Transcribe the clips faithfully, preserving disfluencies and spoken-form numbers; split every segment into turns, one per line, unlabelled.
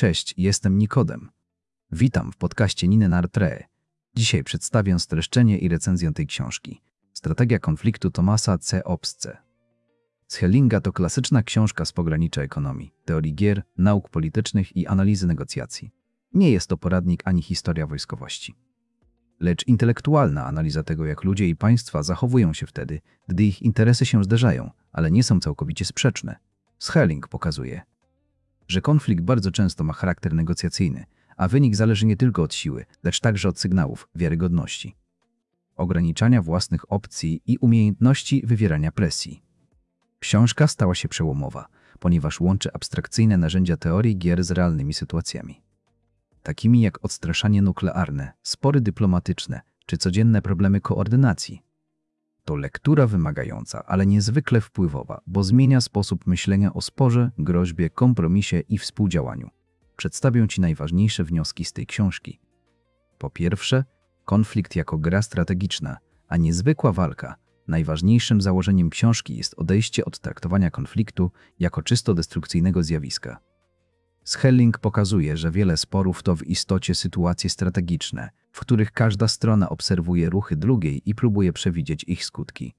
Cześć, jestem Nikodem. Witam w podcaście Nine Nartre. Dzisiaj przedstawię streszczenie i recenzję tej książki. Strategia konfliktu Thomasa C. Hobbesa. Schellinga to klasyczna książka z pogranicza ekonomii, teorii gier, nauk politycznych i analizy negocjacji. Nie jest to poradnik ani historia wojskowości, lecz intelektualna analiza tego, jak ludzie i państwa zachowują się wtedy, gdy ich interesy się zderzają, ale nie są całkowicie sprzeczne. Schelling pokazuje, że konflikt bardzo często ma charakter negocjacyjny, a wynik zależy nie tylko od siły, lecz także od sygnałów, wiarygodności, ograniczania własnych opcji i umiejętności wywierania presji. Książka stała się przełomowa, ponieważ łączy abstrakcyjne narzędzia teorii gier z realnymi sytuacjami, takimi jak odstraszanie nuklearne, spory dyplomatyczne czy codzienne problemy koordynacji. To lektura wymagająca, ale niezwykle wpływowa, bo zmienia sposób myślenia o sporze, groźbie, kompromisie i współdziałaniu. Przedstawię Ci najważniejsze wnioski z tej książki. Po pierwsze, konflikt jako gra strategiczna, a nie zwykła walka. Najważniejszym założeniem książki jest odejście od traktowania konfliktu jako czysto destrukcyjnego zjawiska. Schelling pokazuje, że wiele sporów to w istocie sytuacje strategiczne, w których każda strona obserwuje ruchy drugiej i próbuje przewidzieć ich skutki.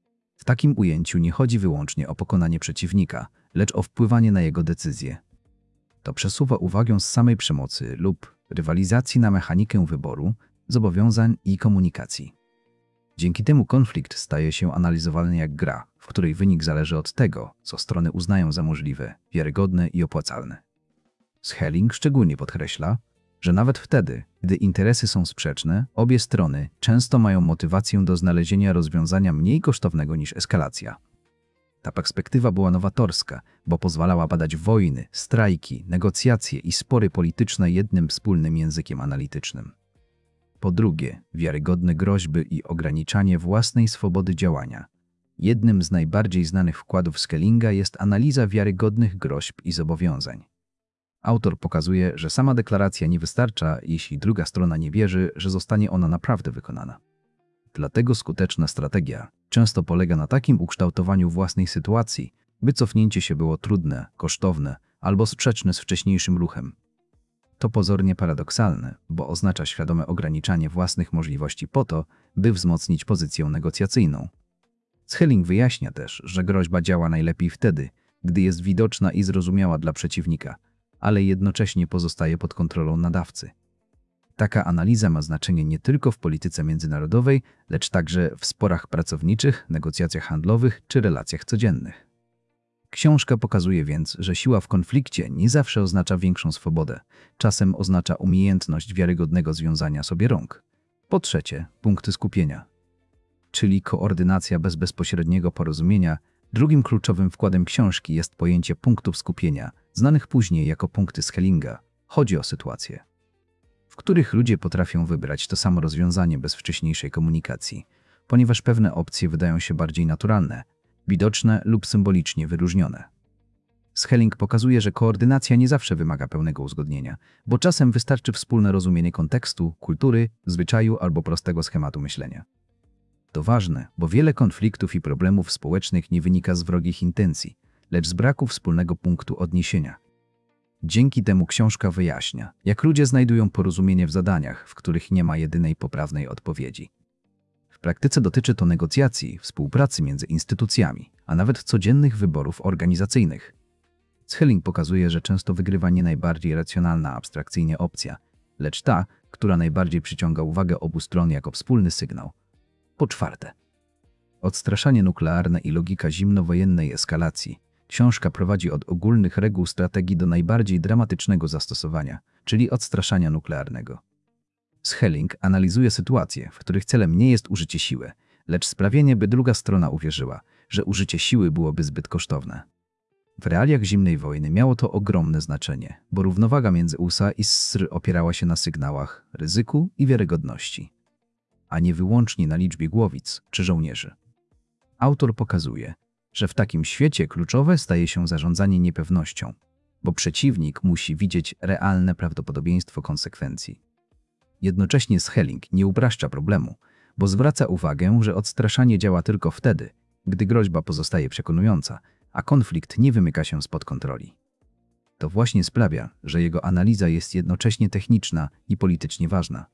W takim ujęciu nie chodzi wyłącznie o pokonanie przeciwnika, lecz o wpływanie na jego decyzje. To przesuwa uwagę z samej przemocy lub rywalizacji na mechanikę wyboru, zobowiązań i komunikacji. Dzięki temu konflikt staje się analizowalny jak gra, w której wynik zależy od tego, co strony uznają za możliwe, wiarygodne i opłacalne. Schelling szczególnie podkreśla, że nawet wtedy, gdy interesy są sprzeczne, obie strony często mają motywację do znalezienia rozwiązania mniej kosztownego niż eskalacja. Ta perspektywa była nowatorska, bo pozwalała badać wojny, strajki, negocjacje i spory polityczne jednym wspólnym językiem analitycznym. Po drugie, wiarygodne groźby i ograniczanie własnej swobody działania. Jednym z najbardziej znanych wkładów Schellinga jest analiza wiarygodnych groźb i zobowiązań. Autor pokazuje, że sama deklaracja nie wystarcza, jeśli druga strona nie wierzy, że zostanie ona naprawdę wykonana. Dlatego skuteczna strategia często polega na takim ukształtowaniu własnej sytuacji, by cofnięcie się było trudne, kosztowne albo sprzeczne z wcześniejszym ruchem. To pozornie paradoksalne, bo oznacza świadome ograniczanie własnych możliwości po to, by wzmocnić pozycję negocjacyjną. Schelling wyjaśnia też, że groźba działa najlepiej wtedy, gdy jest widoczna i zrozumiała dla przeciwnika, ale jednocześnie pozostaje pod kontrolą nadawcy. Taka analiza ma znaczenie nie tylko w polityce międzynarodowej, lecz także w sporach pracowniczych, negocjacjach handlowych czy relacjach codziennych. Książka pokazuje więc, że siła w konflikcie nie zawsze oznacza większą swobodę, czasem oznacza umiejętność wiarygodnego związania sobie rąk. Po trzecie, punkty skupienia, czyli koordynacja bez bezpośredniego porozumienia. Drugim kluczowym wkładem książki jest pojęcie punktów skupienia, znanych później jako punkty Schellinga. Chodzi o sytuacje, w których ludzie potrafią wybrać to samo rozwiązanie bez wcześniejszej komunikacji, ponieważ pewne opcje wydają się bardziej naturalne, widoczne lub symbolicznie wyróżnione. Schelling pokazuje, że koordynacja nie zawsze wymaga pełnego uzgodnienia, bo czasem wystarczy wspólne rozumienie kontekstu, kultury, zwyczaju albo prostego schematu myślenia. To ważne, bo wiele konfliktów i problemów społecznych nie wynika z wrogich intencji, lecz z braku wspólnego punktu odniesienia. Dzięki temu książka wyjaśnia, jak ludzie znajdują porozumienie w zadaniach, w których nie ma jedynej poprawnej odpowiedzi. W praktyce dotyczy to negocjacji, współpracy między instytucjami, a nawet codziennych wyborów organizacyjnych. Schelling pokazuje, że często wygrywa nie najbardziej racjonalna abstrakcyjnie opcja, lecz ta, która najbardziej przyciąga uwagę obu stron jako wspólny sygnał. Po czwarte, odstraszanie nuklearne i logika zimnowojennej eskalacji. Książka prowadzi od ogólnych reguł strategii do najbardziej dramatycznego zastosowania, czyli odstraszania nuklearnego. Schelling analizuje sytuacje, w których celem nie jest użycie siły, lecz sprawienie, by druga strona uwierzyła, że użycie siły byłoby zbyt kosztowne. W realiach zimnej wojny miało to ogromne znaczenie, bo równowaga między U S A i S R opierała się na sygnałach, ryzyku i wiarygodności, a nie wyłącznie na liczbie głowic czy żołnierzy. Autor pokazuje, że w takim świecie kluczowe staje się zarządzanie niepewnością, bo przeciwnik musi widzieć realne prawdopodobieństwo konsekwencji. Jednocześnie Schelling nie upraszcza problemu, bo zwraca uwagę, że odstraszanie działa tylko wtedy, gdy groźba pozostaje przekonująca, a konflikt nie wymyka się spod kontroli. To właśnie sprawia, że jego analiza jest jednocześnie techniczna i politycznie ważna.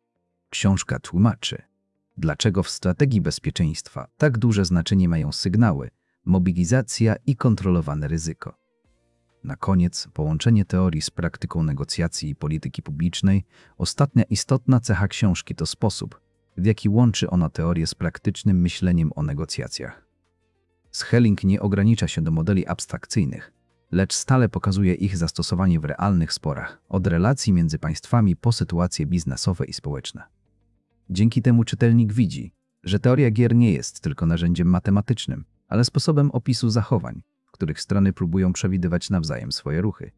Książka tłumaczy, dlaczego w strategii bezpieczeństwa tak duże znaczenie mają sygnały, mobilizacja i kontrolowane ryzyko. Na koniec połączenie teorii z praktyką negocjacji i polityki publicznej. Ostatnia istotna cecha książki to sposób, w jaki łączy ona teorię z praktycznym myśleniem o negocjacjach. Schelling nie ogranicza się do modeli abstrakcyjnych, lecz stale pokazuje ich zastosowanie w realnych sporach, od relacji między państwami po sytuacje biznesowe i społeczne. Dzięki temu czytelnik widzi, że teoria gier nie jest tylko narzędziem matematycznym, ale sposobem opisu zachowań, w których strony próbują przewidywać nawzajem swoje ruchy.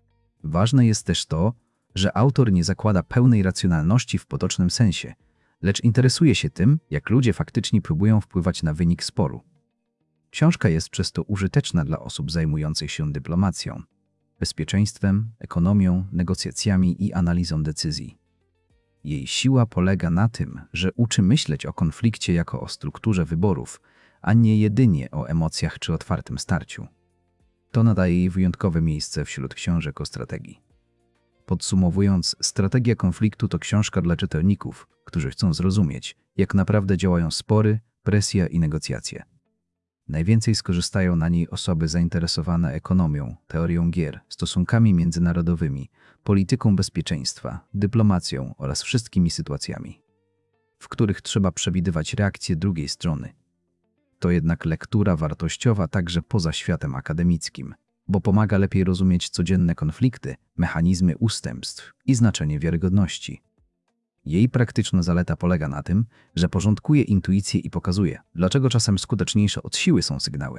Ważne jest też to, że autor nie zakłada pełnej racjonalności w potocznym sensie, lecz interesuje się tym, jak ludzie faktycznie próbują wpływać na wynik sporu. Książka jest przez to użyteczna dla osób zajmujących się dyplomacją, bezpieczeństwem, ekonomią, negocjacjami i analizą decyzji. Jej siła polega na tym, że uczy myśleć o konflikcie jako o strukturze wyborów, a nie jedynie o emocjach czy otwartym starciu. To nadaje jej wyjątkowe miejsce wśród książek o strategii. Podsumowując, Strategia konfliktu to książka dla czytelników, którzy chcą zrozumieć, jak naprawdę działają spory, presja i negocjacje. Najwięcej skorzystają na niej osoby zainteresowane ekonomią, teorią gier, stosunkami międzynarodowymi, polityką bezpieczeństwa, dyplomacją oraz wszystkimi sytuacjami, w których trzeba przewidywać reakcję drugiej strony. To jednak lektura wartościowa także poza światem akademickim, bo pomaga lepiej rozumieć codzienne konflikty, mechanizmy ustępstw i znaczenie wiarygodności. Jej praktyczna zaleta polega na tym, że porządkuje intuicję i pokazuje, dlaczego czasem skuteczniejsze od siły są sygnały,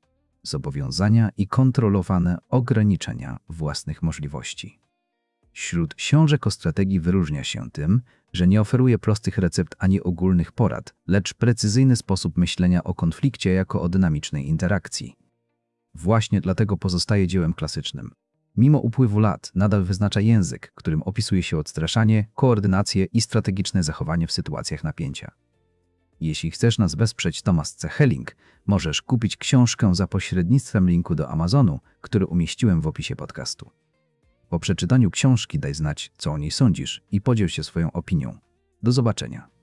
zobowiązania i kontrolowane ograniczenia własnych możliwości. Wśród książek o strategii wyróżnia się tym, że nie oferuje prostych recept ani ogólnych porad, lecz precyzyjny sposób myślenia o konflikcie jako o dynamicznej interakcji. Właśnie dlatego pozostaje dziełem klasycznym. Mimo upływu lat nadal wyznacza język, którym opisuje się odstraszanie, koordynację i strategiczne zachowanie w sytuacjach napięcia. Jeśli chcesz nas wesprzeć, Thomas C. Schelling, możesz kupić książkę za pośrednictwem linku do Amazonu, który umieściłem w opisie podcastu. Po przeczytaniu książki daj znać, co o niej sądzisz i podziel się swoją opinią. Do zobaczenia.